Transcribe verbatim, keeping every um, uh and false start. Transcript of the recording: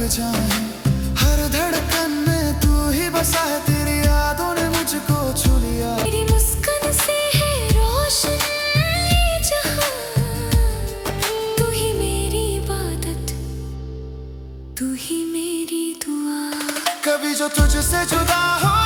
जाए। हर धड़कन में तू ही बसा है, तेरी यादों ने मुझको छू लिया। तेरी मुस्कान से है रोशन ये जहां, तू ही मेरी इबादत, तू ही मेरी दुआ। कभी जो तुझसे जुदा हो